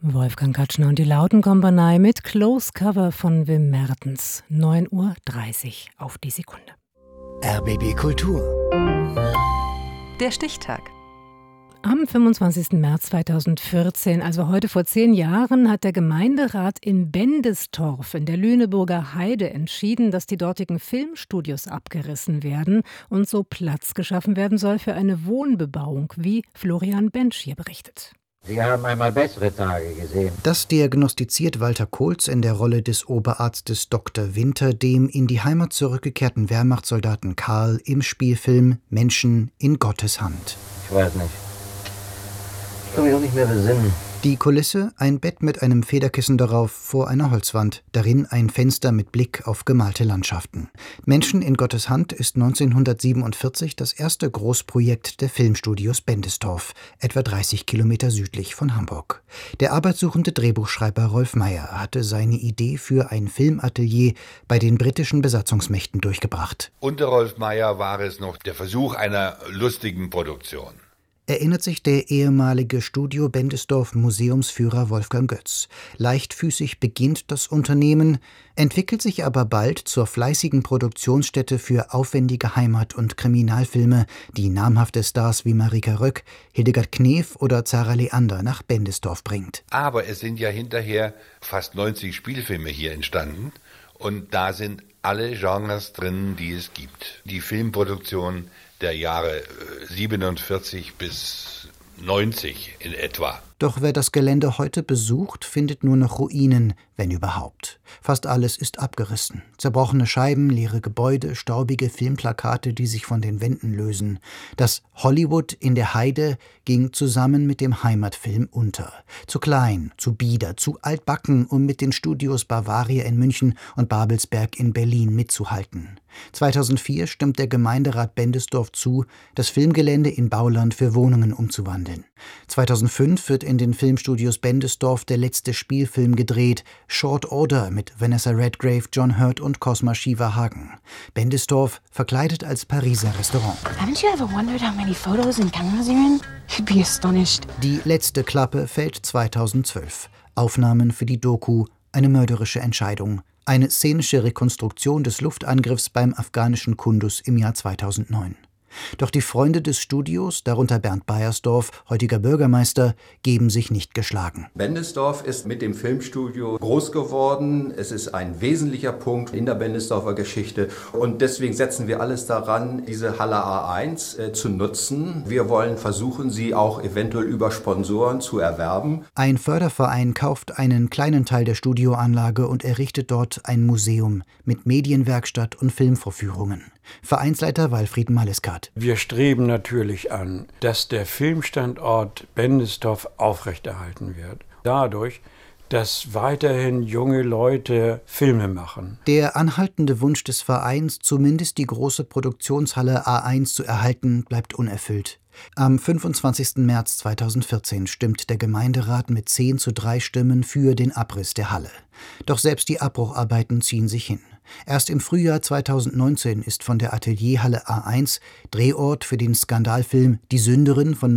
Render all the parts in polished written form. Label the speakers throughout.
Speaker 1: Wolfgang Katschner und die Lautenkompanie mit Close Cover von Wim Mertens. 9:30 Uhr auf die Sekunde.
Speaker 2: RBB Kultur.
Speaker 3: Der Stichtag.
Speaker 1: Am 25. März 2014, also heute vor 10 Jahren, hat der Gemeinderat in Bendestorf in der Lüneburger Heide entschieden, dass die dortigen Filmstudios abgerissen werden und so Platz geschaffen werden soll für eine Wohnbebauung, wie Florian Bensch hier berichtet.
Speaker 4: Sie haben einmal bessere Tage gesehen.
Speaker 2: Das diagnostiziert Walter Kohlz in der Rolle des Oberarztes Dr. Winter, dem in die Heimat zurückgekehrten Wehrmachtssoldaten Karl im Spielfilm Menschen in Gottes Hand.
Speaker 4: Ich weiß nicht. Ich kann mich auch nicht mehr besinnen.
Speaker 2: Die Kulisse: ein Bett mit einem Federkissen darauf vor einer Holzwand, darin ein Fenster mit Blick auf gemalte Landschaften. Menschen in Gottes Hand ist 1947 das erste Großprojekt der Filmstudios Bendestorf, etwa 30 Kilometer südlich von Hamburg. Der arbeitssuchende Drehbuchschreiber Rolf Meyer hatte seine Idee für ein Filmatelier bei den britischen Besatzungsmächten durchgebracht.
Speaker 5: Unter Rolf Meyer war es noch der Versuch einer lustigen Produktion.
Speaker 2: Erinnert sich der ehemalige Studio Bendestorf Museumsführer Wolfgang Götz. Leichtfüßig beginnt das Unternehmen, entwickelt sich aber bald zur fleißigen Produktionsstätte für aufwendige Heimat- und Kriminalfilme, die namhafte Stars wie Marika Röck, Hildegard Knef oder Zara Leander nach Bendestorf bringt.
Speaker 5: Aber es sind ja hinterher fast 90 Spielfilme hier entstanden und da sind alle Genres drin, die es gibt. Die Filmproduktion der Jahre 47 bis 90 in etwa.
Speaker 2: Doch wer das Gelände heute besucht, findet nur noch Ruinen, wenn überhaupt. Fast alles ist abgerissen. Zerbrochene Scheiben, leere Gebäude, staubige Filmplakate, die sich von den Wänden lösen. Das Hollywood in der Heide ging zusammen mit dem Heimatfilm unter. Zu klein, zu bieder, zu altbacken, um mit den Studios Bavaria in München und Babelsberg in Berlin mitzuhalten. 2004 stimmt der Gemeinderat Bendestorf zu, das Filmgelände in Bauland für Wohnungen umzuwandeln. 2005 wird in den Filmstudios Bendestorf der letzte Spielfilm gedreht, Short Order mit Vanessa Redgrave, John Hurt und Cosma Shiva Hagen. Bendestorf verkleidet als Pariser Restaurant.
Speaker 6: Haven't you ever wondered how many photos and cameras are in? You'd be astonished.
Speaker 2: Die letzte Klappe fällt 2012. Aufnahmen für die Doku Eine mörderische Entscheidung. Eine szenische Rekonstruktion des Luftangriffs beim afghanischen Kunduz im Jahr 2009. Doch die Freunde des Studios, darunter Bernd Beiersdorf, heutiger Bürgermeister, geben sich nicht geschlagen.
Speaker 7: Bendestorf ist mit dem Filmstudio groß geworden. Es ist ein wesentlicher Punkt in der Bendesdorfer Geschichte. Und deswegen setzen wir alles daran, diese Halle A1 zu nutzen. Wir wollen versuchen, sie auch eventuell über Sponsoren zu erwerben.
Speaker 2: Ein Förderverein kauft einen kleinen Teil der Studioanlage und errichtet dort ein Museum mit Medienwerkstatt und Filmvorführungen. Vereinsleiter Walfried Maleskat.
Speaker 8: Wir streben natürlich an, dass der Filmstandort Bendestorf aufrechterhalten wird. Dadurch, dass weiterhin junge Leute Filme machen.
Speaker 2: Der anhaltende Wunsch des Vereins, zumindest die große Produktionshalle A1 zu erhalten, bleibt unerfüllt. Am 25. März 2014 stimmt der Gemeinderat mit 10:3 Stimmen für den Abriss der Halle. Doch selbst die Abbrucharbeiten ziehen sich hin. Erst im Frühjahr 2019 ist von der Atelierhalle A1, Drehort für den Skandalfilm Die Sünderin von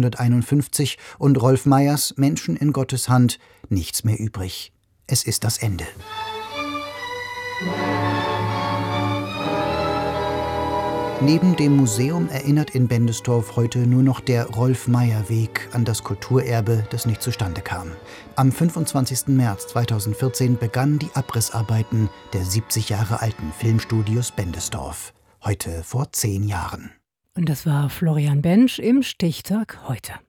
Speaker 2: 1951 und Rolf Meyers Menschen in Gottes Hand, nichts mehr übrig. Es ist das Ende. Neben dem Museum erinnert in Bendestorf heute nur noch der Rolf-Meyer-Weg an das Kulturerbe, das nicht zustande kam. Am 25. März 2014 begannen die Abrissarbeiten der 70 Jahre alten Filmstudios Bendestorf. Heute vor 10 Jahren.
Speaker 1: Und das war Florian Bensch im Stichtag heute.